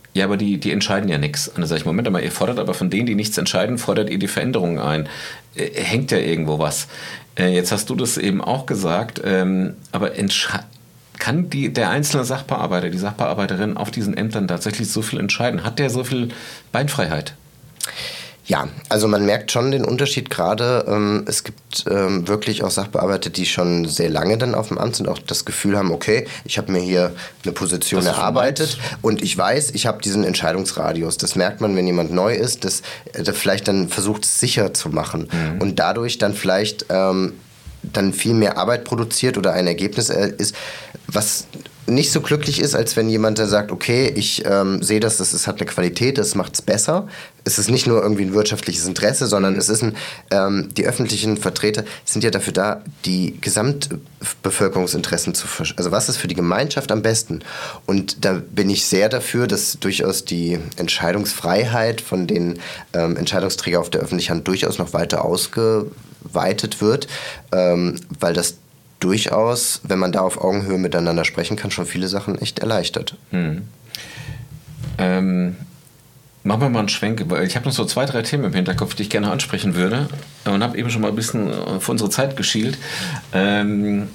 Ja, aber die, die entscheiden ja nichts. Und dann sage ich, Moment mal, ihr fordert aber von denen, die nichts entscheiden, fordert ihr die Veränderungen ein. Äh, hängt ja irgendwo was. Äh, jetzt hast du das eben auch gesagt, ähm, aber kann die, der einzelne Sachbearbeiter, die Sachbearbeiterin auf diesen Ämtern tatsächlich so viel entscheiden? Hat der so viel Beinfreiheit? Ja, also man merkt schon den Unterschied gerade. Ähm, es gibt ähm, wirklich auch Sachbearbeiter, die schon sehr lange dann auf dem Amt sind, auch das Gefühl haben, okay, ich habe mir hier eine Position erarbeitet und ich weiß, ich habe diesen Entscheidungsradius. Das merkt man, wenn jemand neu ist, dass der vielleicht dann versucht, es sicher zu machen mhm. und dadurch dann vielleicht ähm, dann viel mehr Arbeit produziert oder ein Ergebnis ist, was nicht so glücklich ist, als wenn jemand, der sagt, okay, ich ähm, sehe das, das ist, hat eine Qualität, das macht es besser. Es ist nicht nur irgendwie ein wirtschaftliches Interesse, sondern es ist ein, ähm, die öffentlichen Vertreter sind ja dafür da, die Gesamtbevölkerungsinteressen zu verstehen. Also was ist für die Gemeinschaft am besten? Und da bin ich sehr dafür, dass durchaus die Entscheidungsfreiheit von den ähm, Entscheidungsträgern auf der öffentlichen Hand durchaus noch weiter ausgeweitet wird, ähm, weil das durchaus, wenn man da auf Augenhöhe miteinander sprechen kann, schon viele Sachen echt erleichtert. Hm. Ähm, machen wir mal einen Schwenk, weil ich habe noch so zwei, drei Themen im Hinterkopf, die ich gerne ansprechen würde und habe eben schon mal ein bisschen auf unsere Zeit geschielt. Ähm,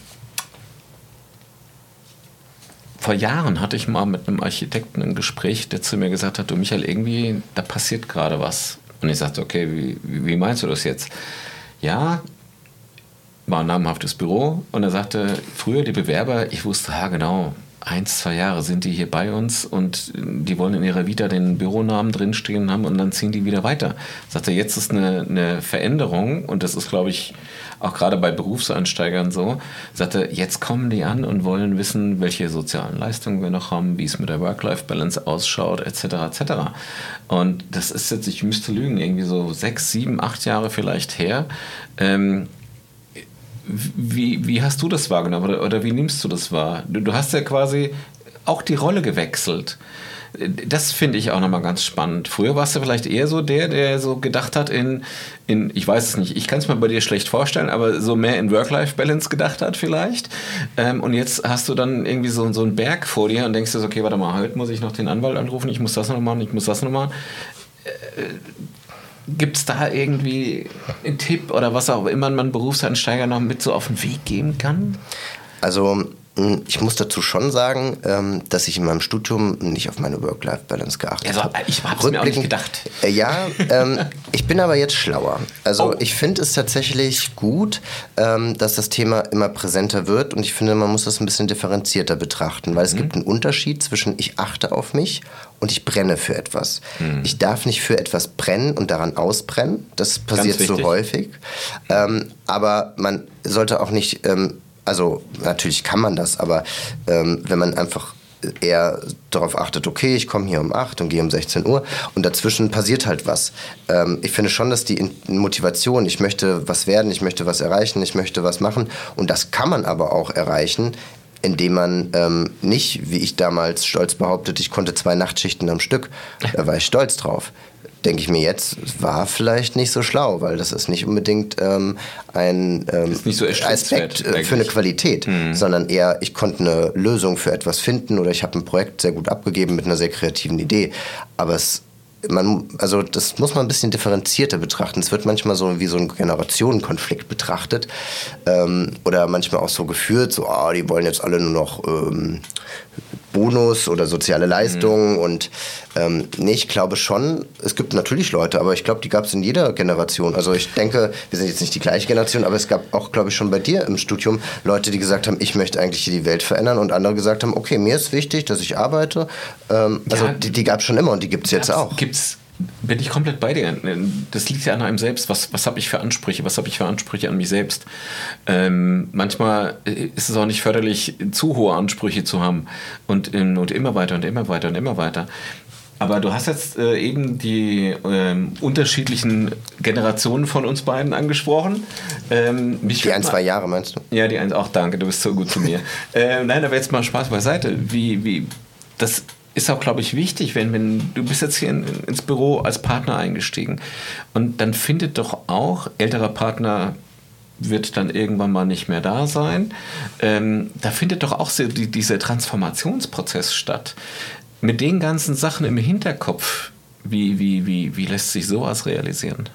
vor Jahren hatte ich mal mit einem Architekten ein Gespräch, der zu mir gesagt hat, du Michael, irgendwie, da passiert gerade was. Und ich sagte, okay, wie, wie meinst du das jetzt? Ja, war ein namhaftes Büro und er sagte, früher die Bewerber, ich wusste, ja genau, eins, zwei Jahre sind die hier bei uns und die wollen in ihrer Vita den Büronamen drinstehen haben und dann ziehen die wieder weiter. Sagt er, jetzt ist eine, eine Veränderung und das ist, glaube ich, auch gerade bei Berufseinsteigern so. Sagt er, jetzt kommen die an und wollen wissen, welche sozialen Leistungen wir noch haben, wie es mit der Work-Life-Balance ausschaut, et cetera et cetera. Und das ist jetzt, ich müsste lügen, irgendwie so sechs, sieben, acht Jahre vielleicht her. Ähm, Wie, wie hast du das wahrgenommen oder, oder wie nimmst du das wahr? Du, du hast ja quasi auch die Rolle gewechselt. Das finde ich auch nochmal ganz spannend. Früher warst du vielleicht eher so der, der so gedacht hat in, in ich weiß es nicht, ich kann es mir bei dir schlecht vorstellen, aber so mehr in Work-Life-Balance gedacht hat vielleicht. Ähm, und jetzt hast du dann irgendwie so, so einen Berg vor dir und denkst dir so, okay, warte mal, heute muss ich noch den Anwalt anrufen, ich muss das noch machen, ich muss das noch machen. Äh, Gibt es da irgendwie einen Tipp oder was auch immer man Berufseinsteiger noch mit so auf den Weg geben kann? Also ich muss dazu schon sagen, dass ich in meinem Studium nicht auf meine Work-Life-Balance geachtet also, habe. Ich habe es mir auch nicht gedacht. Ja, ähm, ich bin aber jetzt schlauer. Also oh. ich finde es tatsächlich gut, ähm, dass das Thema immer präsenter wird und ich finde, man muss das ein bisschen differenzierter betrachten, weil es mhm. gibt einen Unterschied zwischen ich achte auf mich und ich brenne für etwas. Mhm. Ich darf nicht für etwas brennen und daran ausbrennen. Das passiert so häufig. Ähm, aber man sollte auch nicht... Ähm, Also natürlich kann man das, aber ähm, wenn man einfach eher darauf achtet, okay, ich komme hier um acht und gehe um sechzehn Uhr und dazwischen passiert halt was. Ähm, ich finde schon, dass die Motivation, ich möchte was werden, ich möchte was erreichen, ich möchte was machen und das kann man aber auch erreichen, indem man ähm, nicht, wie ich damals stolz behauptet, ich konnte zwei Nachtschichten am Stück, da war ich stolz drauf. Denke ich mir jetzt, war vielleicht nicht so schlau, weil das ist nicht unbedingt ähm, ein ähm, nicht so Aspekt äh, für eine Qualität, mhm. sondern eher, ich konnte eine Lösung für etwas finden oder ich habe ein Projekt sehr gut abgegeben mit einer sehr kreativen Idee. Aber es Man, also das muss man ein bisschen differenzierter betrachten. Es wird manchmal so wie so ein Generationenkonflikt betrachtet ähm, oder manchmal auch so geführt, so, ah, die wollen jetzt alle nur noch ähm, Bonus oder soziale Leistungen mhm. und ähm, nee, ich glaube schon, es gibt natürlich Leute, aber ich glaube, die gab es in jeder Generation. Also ich denke, wir sind jetzt nicht die gleiche Generation, aber es gab auch, glaube ich, schon bei dir im Studium Leute, die gesagt haben, ich möchte eigentlich hier die Welt verändern und andere gesagt haben, okay, mir ist wichtig, dass ich arbeite. Ähm, also ja, die, die gab es schon immer und die gibt es jetzt auch. Gibt's Bin ich komplett bei dir. Das liegt ja an einem selbst. Was, was habe ich für Ansprüche? Was habe ich für Ansprüche an mich selbst? Ähm, manchmal ist es auch nicht förderlich, zu hohe Ansprüche zu haben. Und, und immer weiter und immer weiter und immer weiter. Aber du hast jetzt äh, eben die ähm, unterschiedlichen Generationen von uns beiden angesprochen. Ähm, mich die ein, zwei Jahre meinst du? Ja, die ein, auch danke, du bist so gut zu mir. äh, nein, aber jetzt mal Spaß beiseite. Wie, wie, das ist auch, glaube ich, wichtig, wenn, wenn du bist jetzt hier in, ins Büro als Partner eingestiegen und dann findet doch auch, älterer Partner wird dann irgendwann mal nicht mehr da sein, ähm, da findet doch auch so die, dieser Transformationsprozess statt. Mit den ganzen Sachen im Hinterkopf, wie, wie, wie, wie lässt sich sowas realisieren?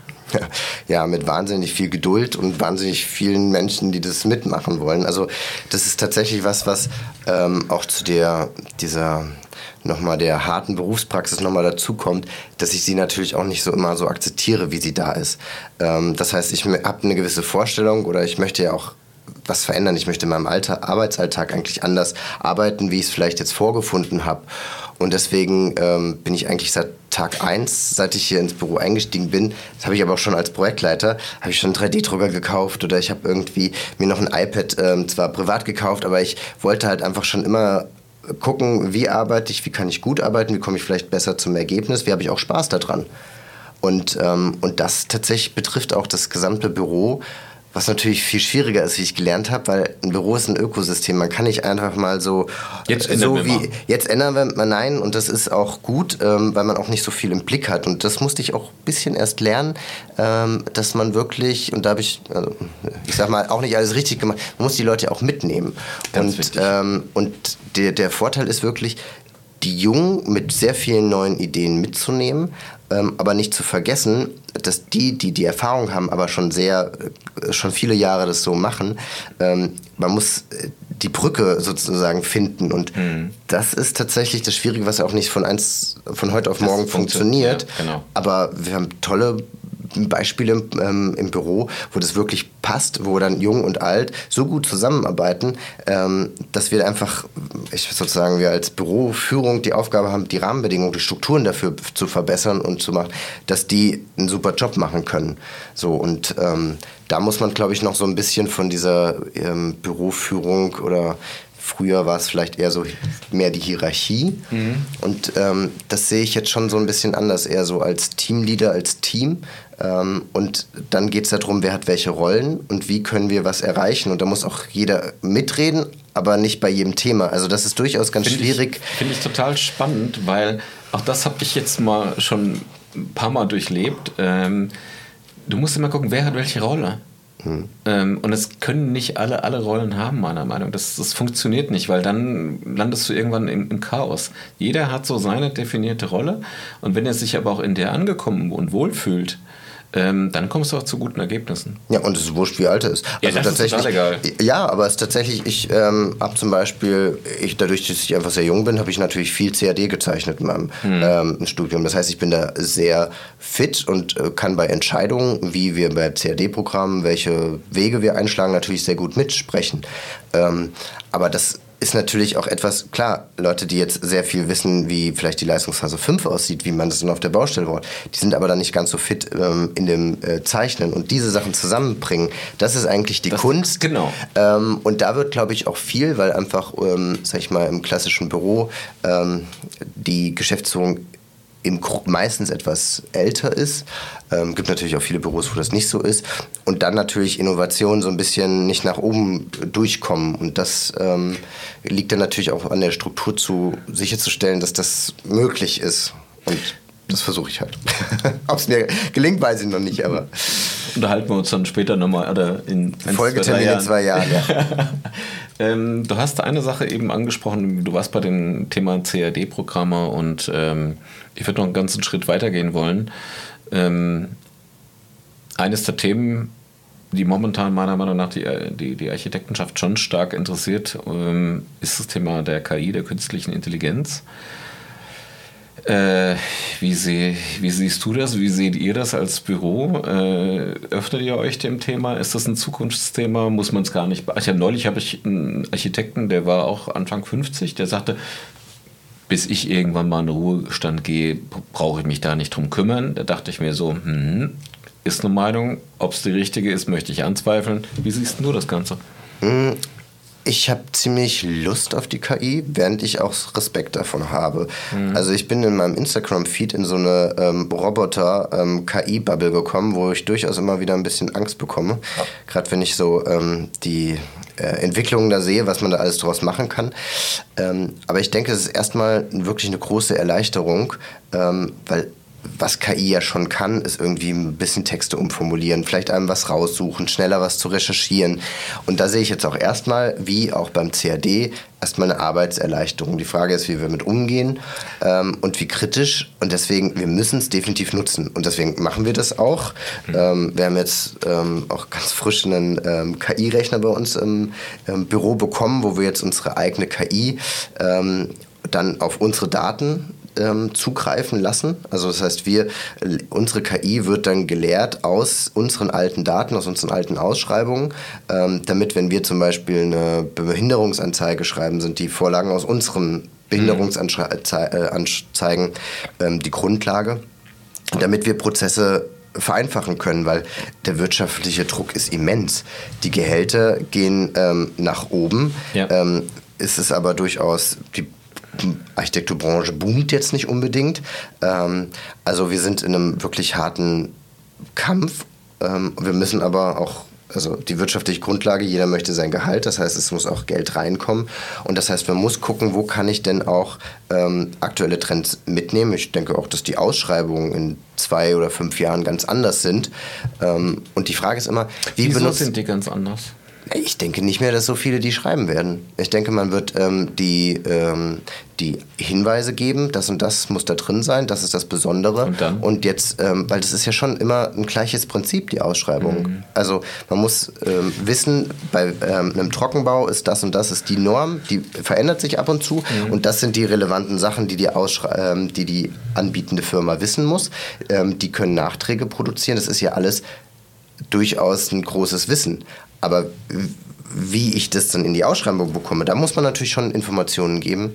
Ja, mit wahnsinnig viel Geduld und wahnsinnig vielen Menschen, die das mitmachen wollen. Also das ist tatsächlich was, was ähm, auch zu der, dieser nochmal der harten Berufspraxis nochmal dazukommt, dass ich sie natürlich auch nicht so immer so akzeptiere, wie sie da ist. Ähm, das heißt, ich habe eine gewisse Vorstellung oder ich möchte ja auch was verändern. Ich möchte in meinem Alter, Arbeitsalltag eigentlich anders arbeiten, wie ich es vielleicht jetzt vorgefunden habe. Und deswegen ähm, bin ich eigentlich seit Tag eins, seit ich hier ins Büro eingestiegen bin, das habe ich aber auch schon als Projektleiter, habe ich schon einen drei D Drucker gekauft oder ich habe irgendwie mir noch ein iPad ähm, zwar privat gekauft, aber ich wollte halt einfach schon immer gucken, wie arbeite ich, wie kann ich gut arbeiten, wie komme ich vielleicht besser zum Ergebnis, wie habe ich auch Spaß daran. Und, ähm, und das tatsächlich betrifft auch das gesamte Büro, was natürlich viel schwieriger ist, wie ich gelernt habe, weil ein Büro ist ein Ökosystem. Man kann nicht einfach mal so, jetzt so wir wie mal. jetzt ändern wir mal, nein, und das ist auch gut, ähm, weil man auch nicht so viel im Blick hat. Und das musste ich auch ein bisschen erst lernen, ähm, dass man wirklich, und da habe ich, also, ich sag mal, auch nicht alles richtig gemacht, man muss die Leute auch mitnehmen. Ganz und wichtig. ähm, und der, der Vorteil ist wirklich, die Jungen mit sehr vielen neuen Ideen mitzunehmen, ähm, aber nicht zu vergessen, dass die, die die Erfahrung haben, aber schon sehr, äh, schon viele Jahre das so machen, ähm, man muss äh, die Brücke sozusagen finden und mhm. das ist tatsächlich das Schwierige, was auch nicht von, eins, von heute auf das morgen funktioniert, ja, genau. aber wir haben tolle Beispiele im, ähm, im Büro, wo das wirklich passt, wo dann Jung und Alt so gut zusammenarbeiten, ähm, dass wir einfach, ich sozusagen, wir als Büroführung die Aufgabe haben, die Rahmenbedingungen, die Strukturen dafür zu verbessern und zu machen, dass die einen super Job machen können. So, und ähm, da muss man, glaube ich, noch so ein bisschen von dieser ähm, Büroführung oder früher war es vielleicht eher so mehr die Hierarchie. Mhm. Und ähm, das sehe ich jetzt schon so ein bisschen anders, eher so als Teamleader, als Team. Ähm, und dann geht es darum, wer hat welche Rollen und wie können wir was erreichen. Und da muss auch jeder mitreden, aber nicht bei jedem Thema. Also das ist durchaus ganz Find schwierig. Ich, Finde ich total spannend, weil auch das habe ich jetzt mal schon ein paar Mal durchlebt. Ähm, du musst immer gucken, wer hat welche Rolle. Hm. Ähm, und es können nicht alle alle Rollen haben, meiner Meinung nach. Das, das funktioniert nicht, weil dann landest du irgendwann im, im Chaos. Jeder hat so seine definierte Rolle und wenn er sich aber auch in der angekommen und wohlfühlt, ähm, dann kommst du auch zu guten Ergebnissen. Ja, und es ist wurscht, wie alt er ist. Ja, also das tatsächlich, ist total egal. Ja, aber es ist tatsächlich, ich ähm, habe zum Beispiel, ich, dadurch, dass ich einfach sehr jung bin, habe ich natürlich viel C A D gezeichnet in meinem hm. ähm, Studium. Das heißt, ich bin da sehr fit und äh, kann bei Entscheidungen, wie wir bei C A D-Programmen, welche Wege wir einschlagen, natürlich sehr gut mitsprechen. Ähm, aber das ist natürlich auch etwas, klar, Leute, die jetzt sehr viel wissen, wie vielleicht die Leistungsphase fünf aussieht, wie man das dann auf der Baustelle braucht, die sind aber dann nicht ganz so fit ähm, in dem äh, Zeichnen und diese Sachen zusammenbringen, das ist eigentlich die das, Kunst. Genau. Ähm, und da wird, glaube ich, auch viel, weil einfach, ähm, sag ich mal, im klassischen Büro ähm, die Geschäftsführung im meistens etwas älter ist. Ähm, gibt natürlich auch viele Büros, wo das nicht so ist. Und dann natürlich Innovationen so ein bisschen nicht nach oben durchkommen. Und das ähm, liegt dann natürlich auch an der Struktur zu sicherzustellen, dass das möglich ist. Und das versuche ich halt. Ob es mir gelingt, weiß ich noch nicht, aber... Unterhalten wir uns dann später nochmal, oder in Folgetermin in zwei Jahren, ja. ähm, du hast eine Sache eben angesprochen, du warst bei dem Thema C A D-Programme und ähm, ich würde noch einen ganzen Schritt weitergehen wollen. Ähm, eines der Themen, die momentan meiner Meinung nach die, die, die Architektenschaft schon stark interessiert, ähm, ist das Thema der K I, der künstlichen Intelligenz. Äh, wie, seh, wie siehst du das? Wie seht ihr das als Büro? Äh, öffnet ihr euch dem Thema? Ist das ein Zukunftsthema? Muss man es gar nicht... Ich hab, neulich habe ich einen Architekten, der war auch Anfang fünfzig, der sagte, bis ich irgendwann mal in den Ruhestand gehe, brauche ich mich da nicht drum kümmern. Da dachte ich mir so, hm, ist eine Meinung, ob es die richtige ist, möchte ich anzweifeln. Wie siehst du das Ganze? Ich habe ziemlich Lust auf die K I, während ich auch Respekt davon habe. Mhm. Also ich bin in meinem Instagram-Feed in so eine ähm, Roboter-K I-Bubble gekommen, wo ich durchaus immer wieder ein bisschen Angst bekomme. Ja. Gerade wenn ich so ähm, die äh, Entwicklungen da sehe, was man da alles draus machen kann. Ähm, aber ich denke, es ist erstmal wirklich eine große Erleichterung, ähm, weil was K I ja schon kann, ist irgendwie ein bisschen Texte umformulieren, vielleicht einem was raussuchen, schneller was zu recherchieren. Und da sehe ich jetzt auch erstmal, wie auch beim C A D, erstmal eine Arbeitserleichterung. Die Frage ist, wie wir damit umgehen ähm, und wie kritisch. Und deswegen, wir müssen es definitiv nutzen. Und deswegen machen wir das auch. Mhm. Ähm, wir haben jetzt ähm, auch ganz frisch einen ähm, K I-Rechner bei uns im, im Büro bekommen, wo wir jetzt unsere eigene K I ähm, dann auf unsere Daten zugreifen lassen. Also das heißt, wir, unsere K I wird dann gelehrt aus unseren alten Daten, aus unseren alten Ausschreibungen, ähm, damit, wenn wir zum Beispiel eine Behinderungsanzeige schreiben, sind die Vorlagen aus unseren Behinderungsanzeigen ähm, die Grundlage, damit wir Prozesse vereinfachen können, weil der wirtschaftliche Druck ist immens. Die Gehälter gehen ähm, nach oben. Ja. Ähm, es ist aber durchaus, die Architekturbranche boomt jetzt nicht unbedingt. Ähm, also wir sind in einem wirklich harten Kampf. Ähm, wir müssen aber auch, also die wirtschaftliche Grundlage, jeder möchte sein Gehalt, das heißt, es muss auch Geld reinkommen. Und das heißt, man muss gucken, wo kann ich denn auch ähm, aktuelle Trends mitnehmen. Ich denke auch, dass die Ausschreibungen in zwei oder fünf Jahren ganz anders sind. Ähm, und die Frage ist immer, wie Wieso benutzt... sind die ganz anders? Ich denke nicht mehr, dass so viele die schreiben werden. Ich denke, man wird ähm, die, ähm, die Hinweise geben, das und das muss da drin sein, das ist das Besondere. Und dann? Und jetzt, ähm, weil das ist ja schon immer ein gleiches Prinzip, die Ausschreibung. Mhm. Also man muss ähm, wissen, bei ähm, einem Trockenbau ist das und das ist die Norm, die verändert sich ab und zu. Mhm. Und das sind die relevanten Sachen, die die, Ausschrei- ähm, die, die anbietende Firma wissen muss. Ähm, die können Nachträge produzieren, das ist ja alles durchaus ein großes Wissen. Aber wie ich das dann in die Ausschreibung bekomme, da muss man natürlich schon Informationen geben.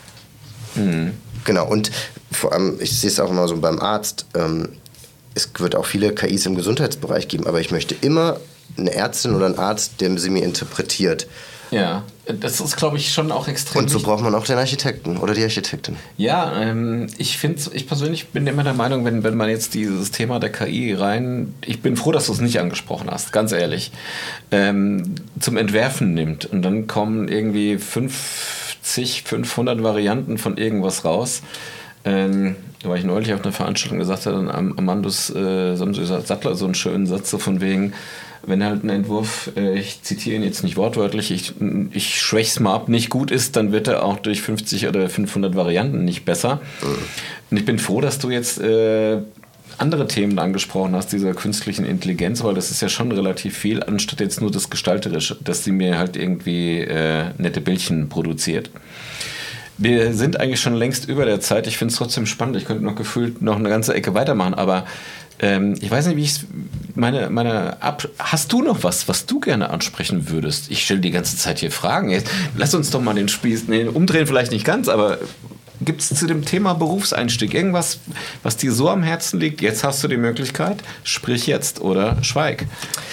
Mhm. Genau, und vor allem, ich sehe es auch immer so beim Arzt, ähm, es wird auch viele K Is im Gesundheitsbereich geben, aber ich möchte immer eine Ärztin oder einen Arzt, der sie mir interpretiert. Ja, das ist, glaube ich, schon auch extrem. Und so braucht man auch den Architekten oder die Architektin. Ja, ähm, ich finde, ich persönlich bin immer der Meinung, wenn, wenn man jetzt dieses Thema der K I rein, ich bin froh, dass du es nicht angesprochen hast, ganz ehrlich, ähm, zum Entwerfen nimmt und dann kommen irgendwie fünfzig, fünfhundert Varianten von irgendwas raus. Ähm, da war ich neulich auf einer Veranstaltung, gesagt hat dann Amandus äh, Sattler so einen schönen Satz so von wegen, wenn halt ein Entwurf, äh, ich zitiere ihn jetzt nicht wortwörtlich, ich, ich schwäche es mal ab, nicht gut ist, dann wird er auch durch fünfzig oder fünfhundert Varianten nicht besser. Mhm. Und ich bin froh, dass du jetzt äh, andere Themen angesprochen hast, dieser künstlichen Intelligenz, weil das ist ja schon relativ viel, anstatt jetzt nur das Gestalterische, dass sie mir halt irgendwie äh, nette Bildchen produziert. Wir sind eigentlich schon längst über der Zeit. Ich finde es trotzdem spannend. Ich könnte noch gefühlt noch eine ganze Ecke weitermachen, aber ähm, ich weiß nicht, wie ich meine, meine Ab- Hast du noch was, was du gerne ansprechen würdest? Ich stelle die ganze Zeit hier Fragen. Jetzt, lass uns doch mal den Spieß, nee, umdrehen vielleicht nicht ganz, aber gibt es zu dem Thema Berufseinstieg irgendwas, was dir so am Herzen liegt? Jetzt hast du die Möglichkeit, sprich jetzt oder schweig.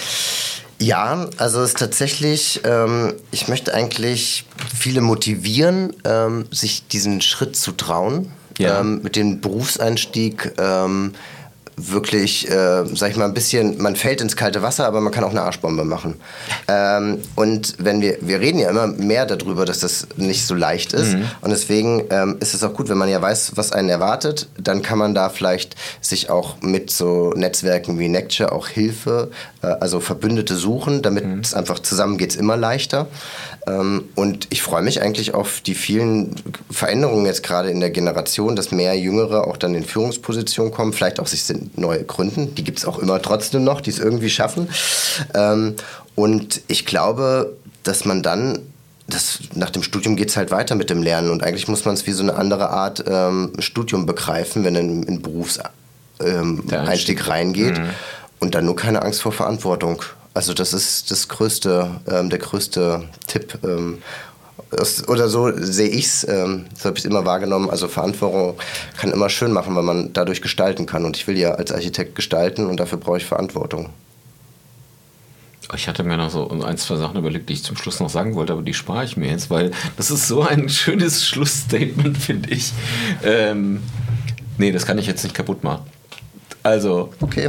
Ja, also es ist tatsächlich, ähm, ich möchte eigentlich viele motivieren, ähm, sich diesen Schritt zu trauen, ja. ähm, mit dem Berufseinstieg ähm, wirklich, äh, sag ich mal, ein bisschen, man fällt ins kalte Wasser, aber man kann auch eine Arschbombe machen. Ähm, und wenn wir, wir reden ja immer mehr darüber, dass das nicht so leicht ist. Mhm. Und deswegen ähm, ist es auch gut, wenn man ja weiß, was einen erwartet, dann kann man da vielleicht sich auch mit so Netzwerken wie Necture auch Hilfe, äh, also Verbündete suchen, damit mhm. es einfach zusammen geht's immer leichter. Ähm, und ich freue mich eigentlich auf die vielen Veränderungen jetzt gerade in der Generation, dass mehr Jüngere auch dann in Führungspositionen kommen, vielleicht auch sich neu gründen. Die gibt es auch immer trotzdem noch, die es irgendwie schaffen. Ähm, und ich glaube, dass man dann, das, nach dem Studium geht es halt weiter mit dem Lernen und eigentlich muss man es wie so eine andere Art ähm, Studium begreifen, wenn man in den Berufseinstieg ähm, reingeht mhm. und dann nur keine Angst vor Verantwortung. Also das ist das größte, ähm, der größte Tipp. Ähm, Oder so sehe ich es, ähm, so habe ich es immer wahrgenommen. Also Verantwortung kann immer schön machen, weil man dadurch gestalten kann. Und ich will ja als Architekt gestalten und dafür brauche ich Verantwortung. Ich hatte mir noch so ein, zwei Sachen überlegt, die ich zum Schluss noch sagen wollte, aber die spare ich mir jetzt, weil das ist so ein schönes Schlussstatement, finde ich. Ähm, nee, das kann ich jetzt nicht kaputt machen. Also. Okay.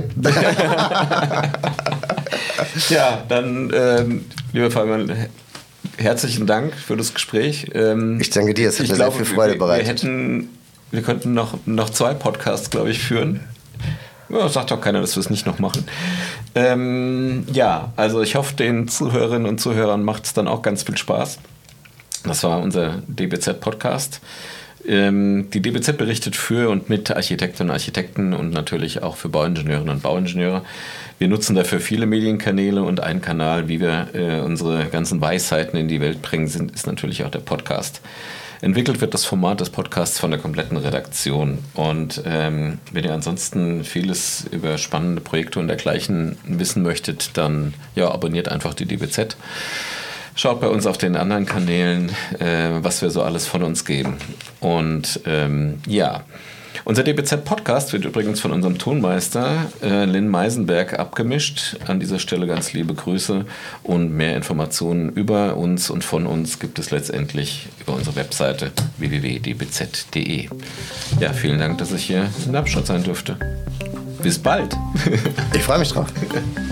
Ja, dann, ähm, lieber Fabian, herzlichen Dank für das Gespräch. Ähm, ich danke dir, es hat mir glaube, sehr viel Freude wir, bereitet. Wir hätten wir könnten noch, noch zwei Podcasts, glaube ich, führen. Ja, sagt doch keiner, dass wir es nicht noch machen. Ähm, ja, also ich hoffe, den Zuhörerinnen und Zuhörern macht es dann auch ganz viel Spaß. Das war unser D B Z-Podcast. Ähm, die D B Z berichtet für und mit Architektinnen und Architekten und natürlich auch für Bauingenieurinnen und Bauingenieure. Wir nutzen dafür viele Medienkanäle und ein Kanal, wie wir äh, unsere ganzen Weisheiten in die Welt bringen, sind, ist natürlich auch der Podcast. Entwickelt wird das Format des Podcasts von der kompletten Redaktion. Und ähm, wenn ihr ansonsten vieles über spannende Projekte und dergleichen wissen möchtet, dann ja, abonniert einfach die D B Z. Schaut bei uns auf den anderen Kanälen, äh, was wir so alles von uns geben. Und ähm, ja, unser D B Z-Podcast wird übrigens von unserem Tonmeister äh, Lynn Meisenberg abgemischt. An dieser Stelle ganz liebe Grüße und mehr Informationen über uns und von uns gibt es letztendlich über unsere Webseite w w w punkt d b z punkt d e. Ja, vielen Dank, dass ich hier in Darmstadt sein durfte. Bis bald. Ich freue mich drauf.